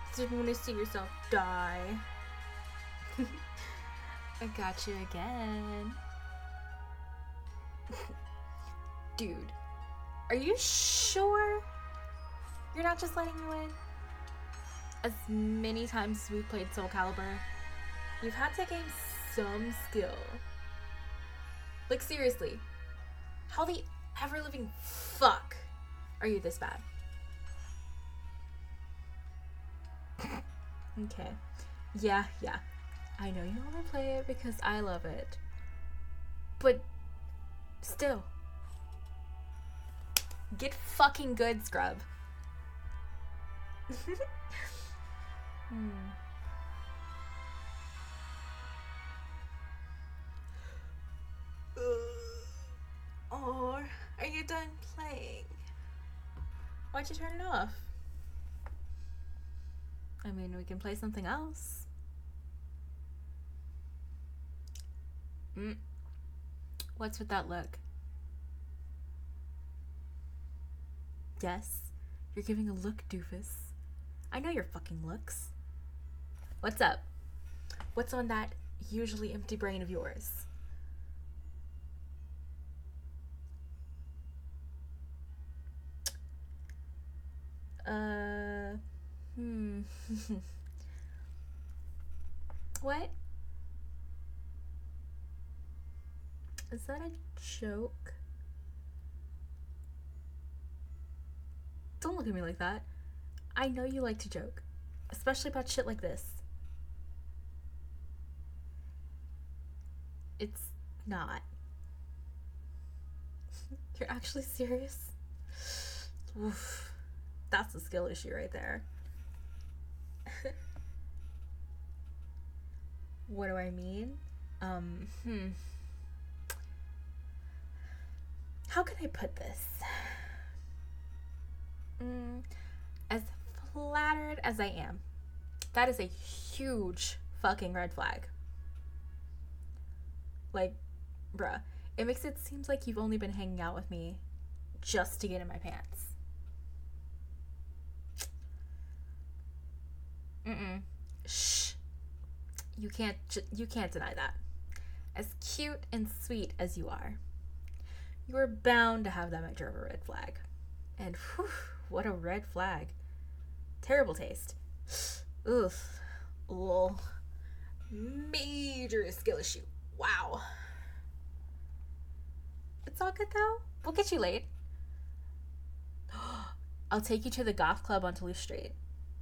Didn't want to see yourself die. I got you again. Dude, are you sure you're not just letting me win? As many times as we've played Soul Calibur, you've had to gain some skill. Like, seriously, how the ever-living fuck are you this bad? Okay. Yeah. I know you want to play it because I love it. But still. Get fucking good, scrub. Or are you done playing? Why'd you turn it off? I mean, we can play something else. What's with that look? Yes, you're giving a look, doofus. I know your fucking looks. What's up? What's on that usually empty brain of yours? What? Is that a joke? Don't look at me like that. I know you like to joke, especially about shit like this. It's not. You're actually serious? Oof. That's a skill issue right there. What do I mean? How can I put this? As flattered as I am, that is a huge fucking red flag. Like, bruh, it makes it seem like you've only been hanging out with me just to get in my pants. Shh. You can't deny that. As cute and sweet as you are, you are bound to have that much of a red flag. And whew, what a red flag. Terrible taste. Oof. Lol. Major skill issue. Wow. It's all good though. We'll get you laid. I'll take you to the goth club on Toulouse Street.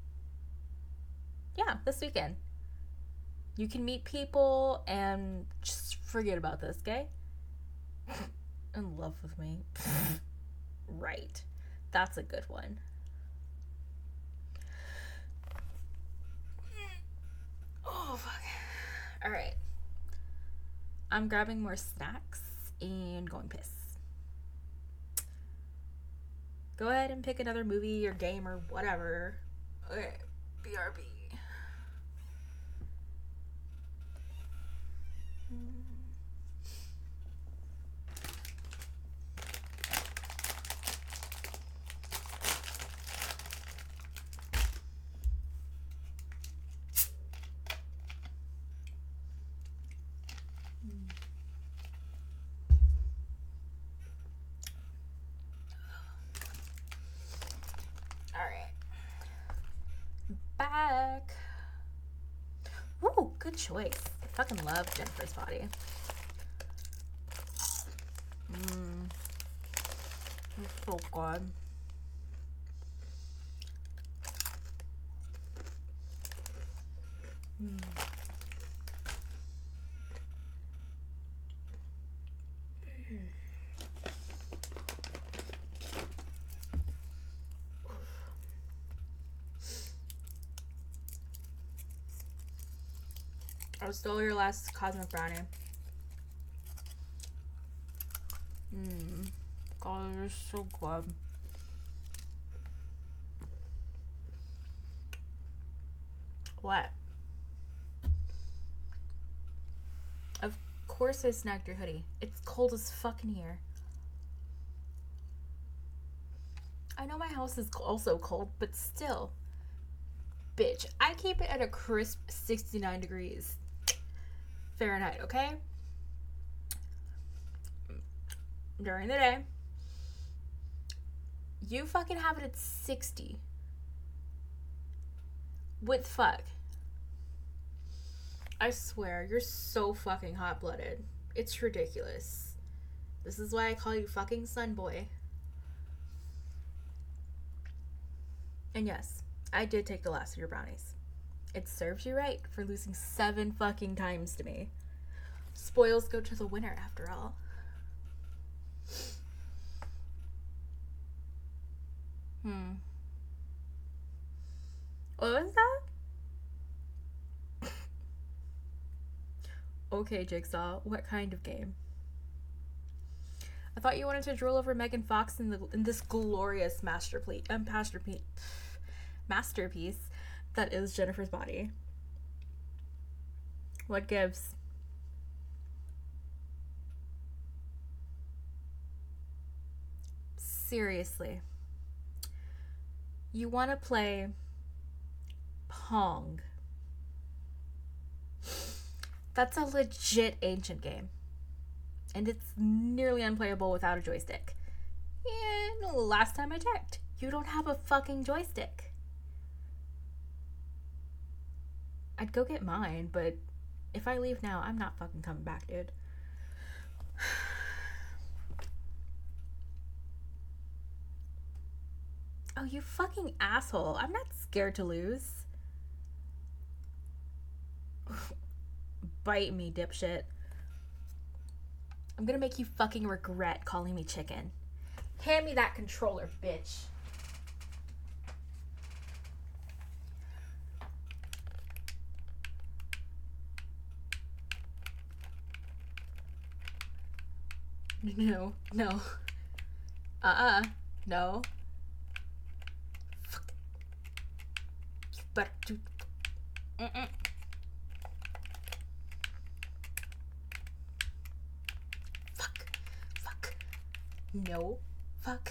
Yeah, this weekend. You can meet people and just forget about this, okay? In love with me. Right. That's a good one. Oh, fuck. Alright. I'm grabbing more snacks and going piss. Go ahead and pick another movie or game or whatever. Okay. BRB. Alright. Back. Ooh, good choice. I fucking love Jennifer's Body. It's so good. I stole your last cosmic brownie. God, it's so good. What? Of course I snagged your hoodie. It's cold as fuck in here. I know my house is also cold, but still. bitch. I keep it at a crisp 69 degrees Fahrenheit, okay? During the day. You fucking have it at 60. With fuck. I swear, you're so fucking hot-blooded. It's ridiculous. This is why I call you fucking sun boy. And yes, I did take the last of your brownies. It serves you right for losing 7 fucking times to me. Spoils go to the winner, after all. What was that? Okay, Jigsaw, what kind of game? I thought you wanted to drool over Megan Fox in this glorious masterpiece that is Jennifer's Body. What gives? Seriously. You want to play Pong. That's a legit ancient game. And it's nearly unplayable without a joystick. And last time I checked, you don't have a fucking joystick. I'd go get mine, but if I leave now, I'm not fucking coming back, dude. Oh, you fucking asshole. I'm not scared to lose. Bite me, dipshit. I'm gonna make you fucking regret calling me chicken. Hand me that controller, bitch. No. No. Fuck. You better do... Fuck. No. Fuck.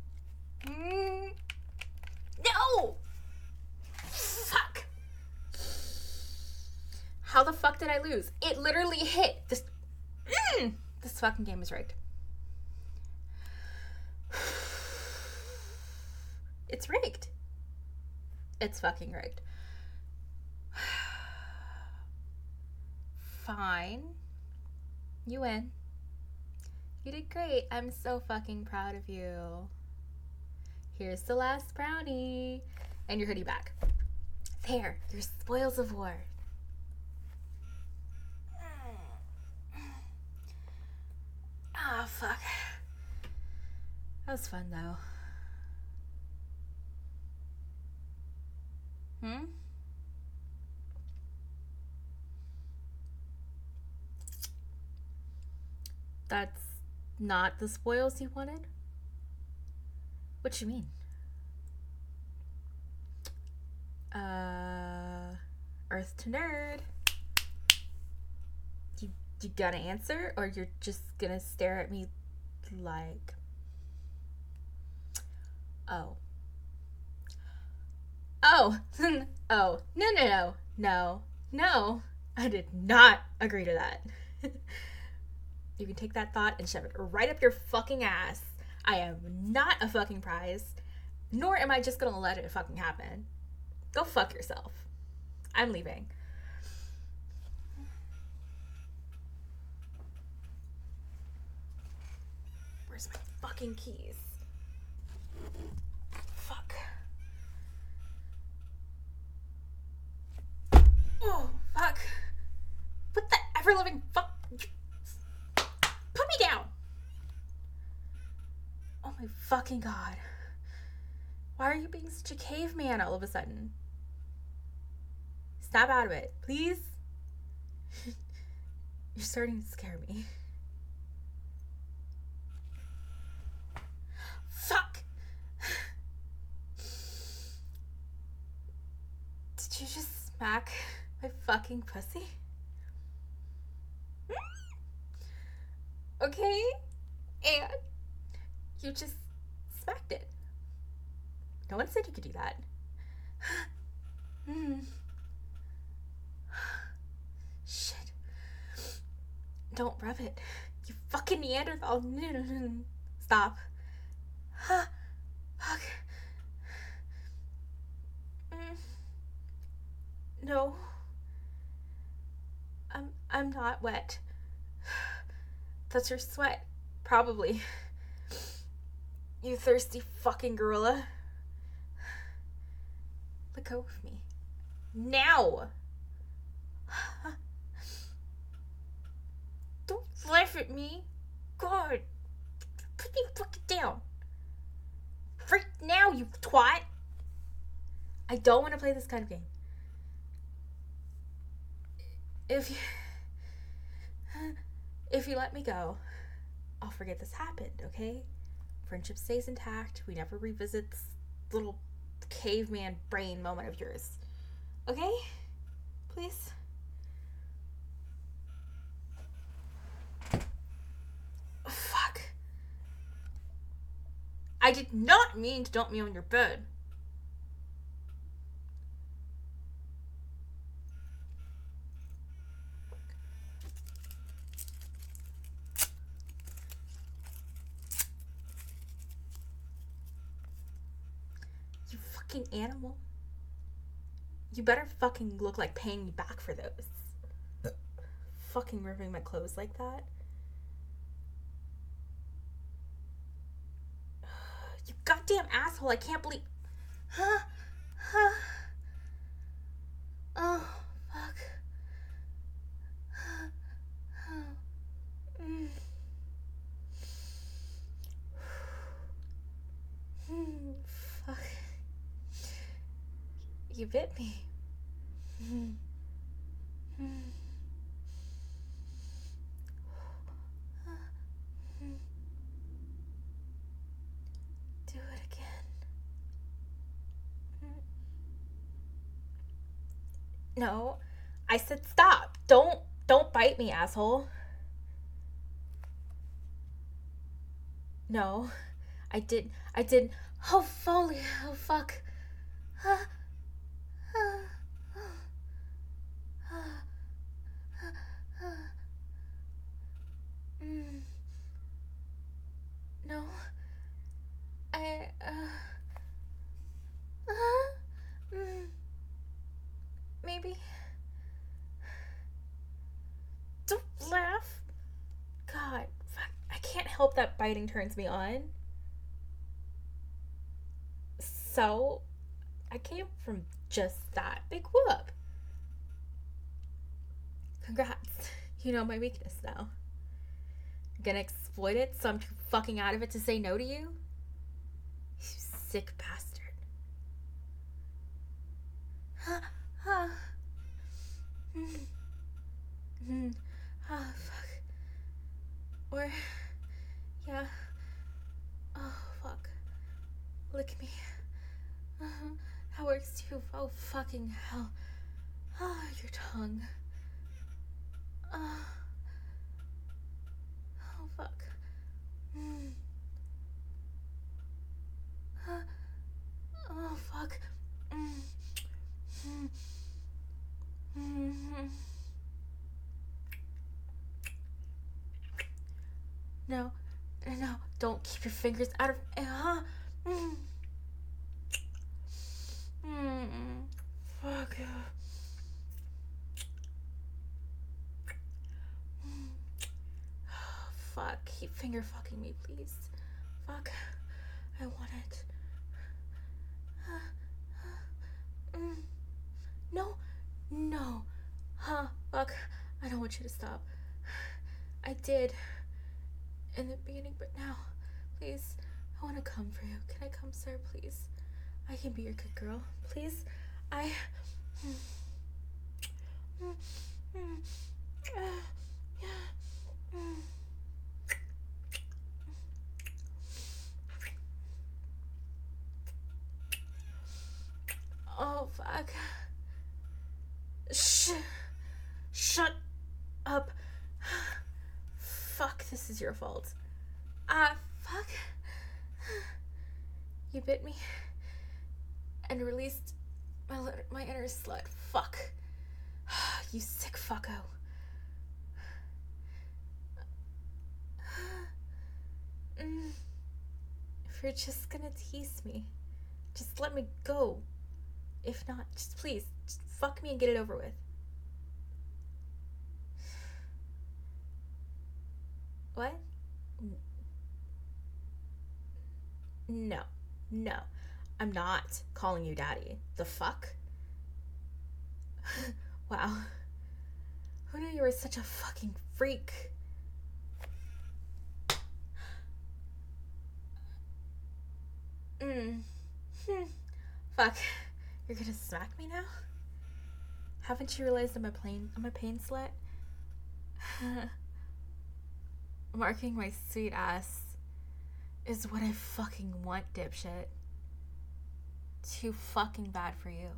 No! Fuck. How the fuck did I lose? It literally hit. This fucking game is rigged. It's rigged. It's fucking rigged. Fine. You win. You did great. I'm so fucking proud of you. Here's the last brownie. And your hoodie back. There, your spoils of war. Ah, fuck. That was fun, though. That's not the spoils you wanted? What you mean? Earth to nerd. You gotta answer, or you're just gonna stare at me like... Oh. Oh. Oh. No. I did not agree to that. You can take that thought and shove it right up your fucking ass. I am not a fucking prize, nor am I just gonna let it fucking happen. Go fuck yourself. I'm leaving. Where's my fucking keys? Fuck. Oh, fuck. What the ever-living fuck? Put me down! Oh my fucking god. Why are you being such a caveman all of a sudden? Snap out of it, please. You're starting to scare me. Fuck! Did you just smack my fucking pussy? Okay? And you just smacked it. No one said you could do that. Shit. Don't rub it. You fucking Neanderthal. Stop. Fuck. No. I'm not wet. That's your sweat. Probably. You thirsty fucking gorilla. Let go of me. Now! Don't laugh at me. God. Put me fucking down. Right now, you twat. I don't want to play this kind of game. If you let me go, I'll forget this happened, okay? Friendship stays intact. We never revisit this little caveman brain moment of yours. Okay? Please? Fuck. I did not mean to dump me on your bed. You fucking animal. You better fucking look like paying me back for those. Fucking ripping my clothes like that. You goddamn asshole, I can't believe... Oh, fuck. Fuck. You bit me. Do it again. No, I said stop. Don't bite me, asshole. No, I did. Oh, Foley. Oh, fuck. No, I, maybe. Don't laugh. God, fuck. I can't help that biting turns me on. So, I came from just that big whoop. Congrats. You know my weakness now. Gonna exploit it so I'm too fucking out of it to say no to you? You sick bastard. Oh, fuck. Or, yeah. Oh, fuck. Lick me. That works too. Oh, fucking hell. Oh, your tongue. Oh, fuck. Oh, fuck. No, don't keep your fingers out of... Fuck. Fuck, keep finger fucking me, please. Fuck, I want it. No. Fuck, I don't want you to stop. I did in the beginning, but now, please, I want to come for you. Can I come, sir, please? I can be your good girl. Please, Oh, fuck. Shut up. Fuck, this is your fault. Fuck. You bit me and released My inner slut. Fuck. You sick fucko. If you're just gonna tease me, just let me go. If not, just please, just fuck me and get it over with. What? No. I'm not calling you daddy. The fuck? Wow. Who knew you were such a fucking freak? Fuck. You're gonna smack me now? Haven't you realized I'm a pain slut? Marking my sweet ass is what I fucking want, dipshit. Too fucking bad for you.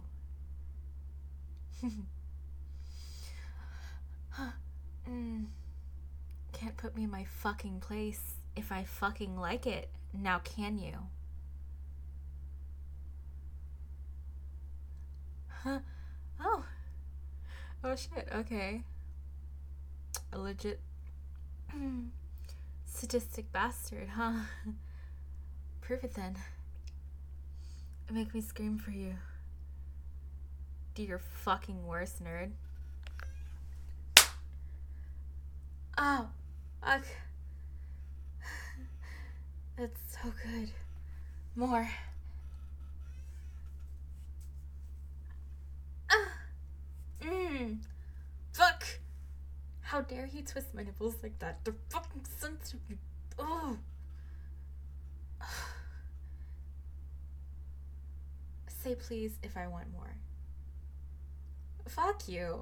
Can't put me in my fucking place if I fucking like it. Now can you? Huh? Oh shit, okay. A legit sadistic bastard, huh? Prove it then. Make me scream for you. Do your fucking worst, nerd. Oh, fuck. That's so good. More. Fuck! How dare you twist my nipples like that? They're fucking sensitive. Oh. Say please if I want more. Fuck you.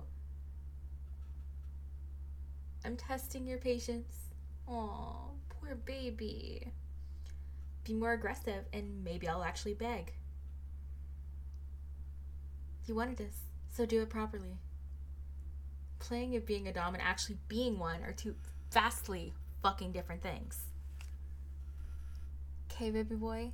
I'm testing your patience. Aw, poor baby. Be more aggressive and maybe I'll actually beg. You wanted this, so do it properly. Playing of being a dom and actually being one are two vastly fucking different things. Okay, baby boy?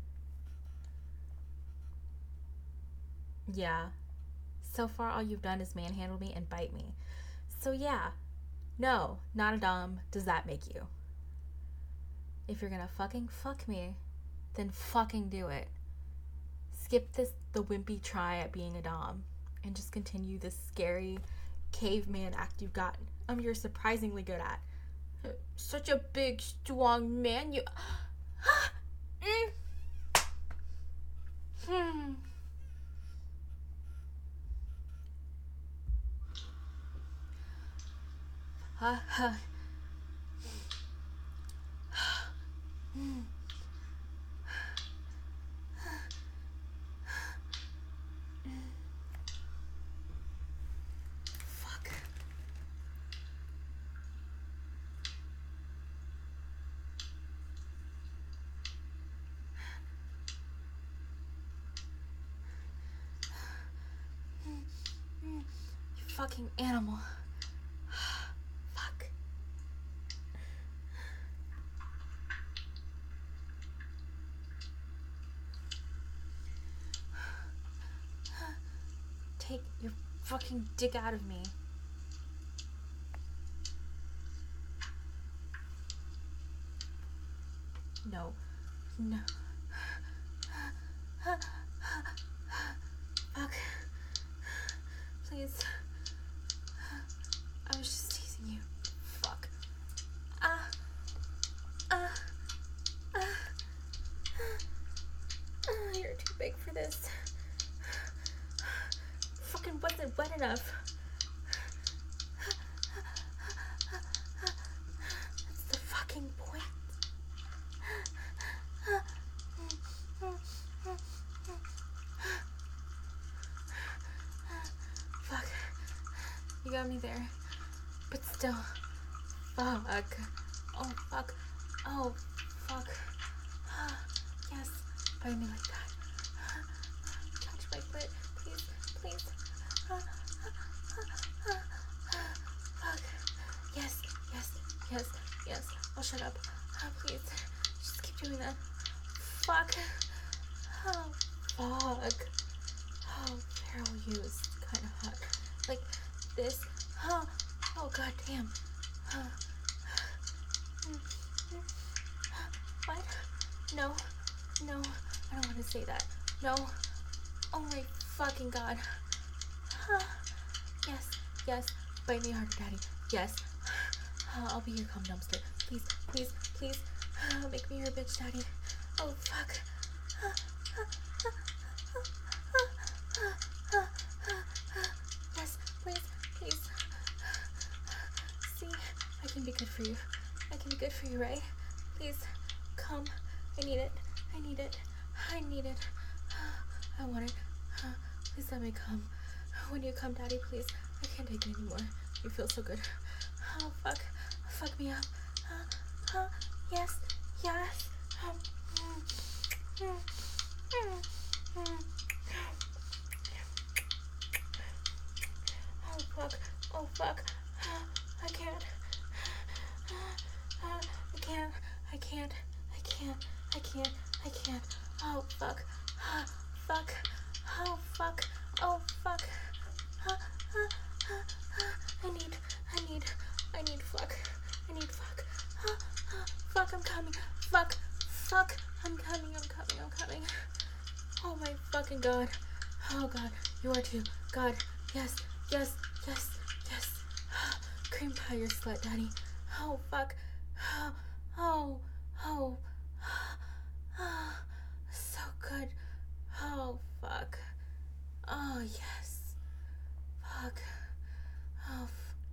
Yeah. So far all you've done is manhandle me and bite me. So yeah. No, not a dom. Does that make you? If you're gonna fucking fuck me, then fucking do it. Skip the wimpy try at being a dom and just continue this scary caveman act you've got. You're surprisingly good at. Such a big, strong man, you... Fuck. You fucking animal. Fuck. Take your fucking dick out of me. No. Fuck. Please. I was just teasing you. Fuck. You're too big for this. Fucking wasn't wet enough. That's the fucking point. Fuck. You got me there. But still. Fuck. Oh, fuck. Oh, fuck. Yes. Bite me like that. Touch my clit. Please. Please. Fuck. Yes. Yes. Yes. Yes. I'll shut up. Please. Just keep doing that. Fuck. Oh, fuck. Oh, Carol used kind of hot. Like this. Oh god damn. What? No, I don't want to say that. No. Oh my fucking god. Yes, bite me harder, Daddy. Yes. I'll be your cum dumpster. Please. Make me your bitch, Daddy. Oh fuck. Yes, please. See, I can be good for you. Right? Please, come. I need it. I want it. Please let me come. When you come, Daddy, please. I can't take it anymore. You feel so good. Oh, fuck. Fuck me up. Yes. Oh, fuck. I can't. Oh, fuck. Oh, fuck. I need fuck. Fuck, I'm coming. Fuck. I'm coming. Oh my fucking god. Oh god, you are too. God, yes. Cream pie your slut, Daddy. Oh fuck. Oh. So good. Oh fuck. Oh yes. Fuck. Oh.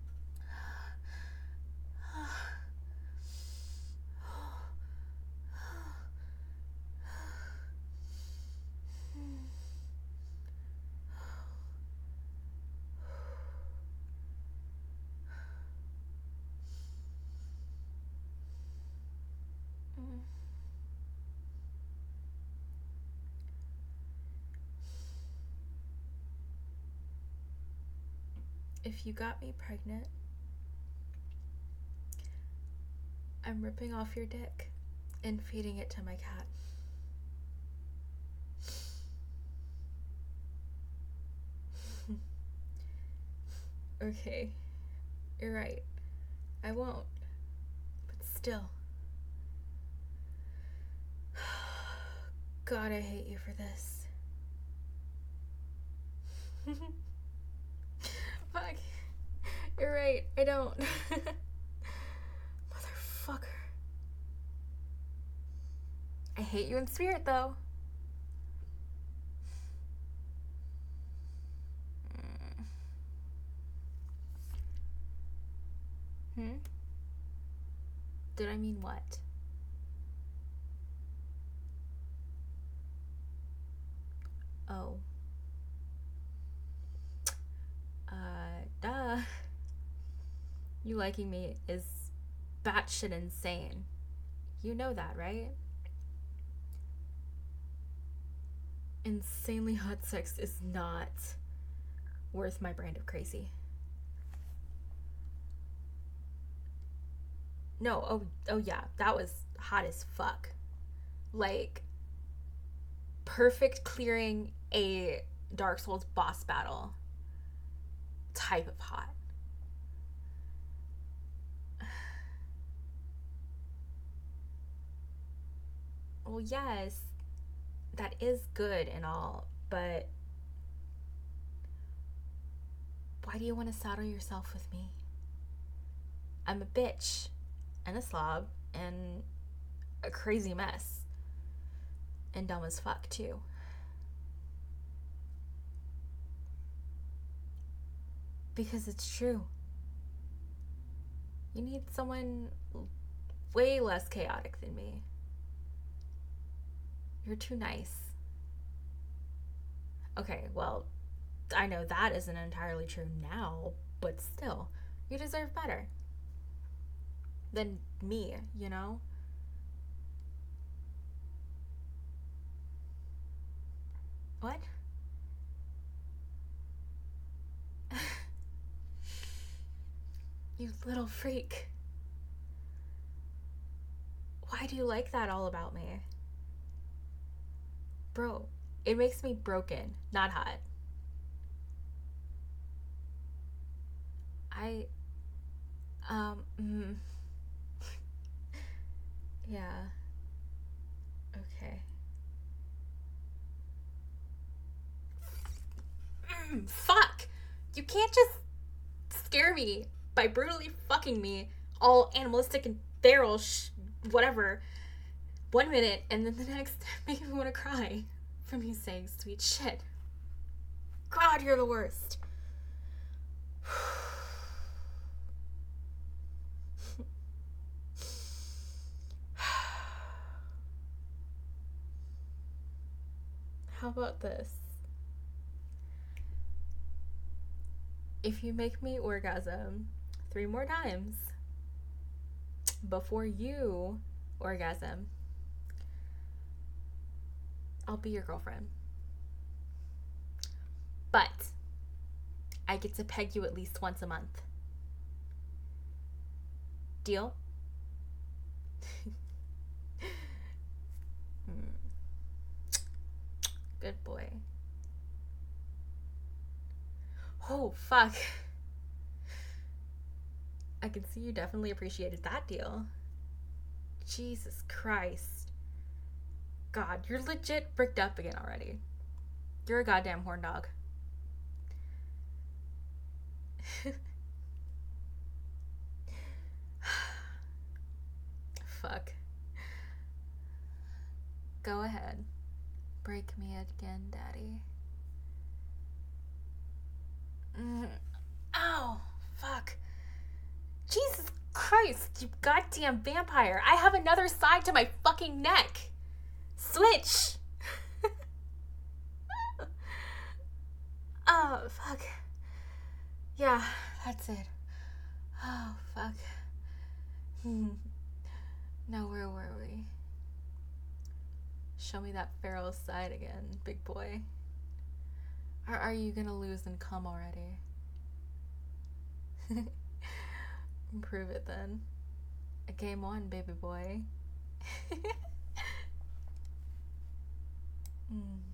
If you got me pregnant, I'm ripping off your dick and feeding it to my cat. Okay, you're right. I won't. But still. God, I hate you for this. Fuck. You're right, I don't. Motherfucker. I hate you in spirit, though. Did I mean what? Oh. Duh. You liking me is batshit insane. You know that, right? Insanely hot sex is not worth my brand of crazy. No, oh yeah, that was hot as fuck. Like, perfect clearing a Dark Souls boss battle type of hot. Well, yes, that is good and all, but why do you want to saddle yourself with me? I'm a bitch and a slob and a crazy mess and dumb as fuck too. Because it's true. You need someone way less chaotic than me. You're too nice. Okay, well, I know that isn't entirely true now, but still, you deserve better than me, you know? What? You little freak. Why do you like that all about me? Bro, it makes me broken, not hot. I, um, mm, yeah, okay. Fuck! You can't just scare me by brutally fucking me, all animalistic and feral, whatever, 1 minute, and then the next make me want to cry from you saying sweet shit. God, you're the worst. How about this? If you make me orgasm 3 more times before you orgasm, I'll be your girlfriend. But I get to peg you at least once a month. Deal? Good boy. Oh, fuck. I can see you definitely appreciated that deal. Jesus Christ. God, you're legit bricked up again already. You're a goddamn horn dog. Fuck. Go ahead. Break me again, Daddy. Ow. Fuck. Jesus Christ, you goddamn vampire. I have another side to my fucking neck. Switch. Oh, fuck. Yeah, that's it. Oh, fuck. Now, where were we? Show me that feral side again, big boy. Or are you gonna lose and come already? Prove it then. Game on, baby boy.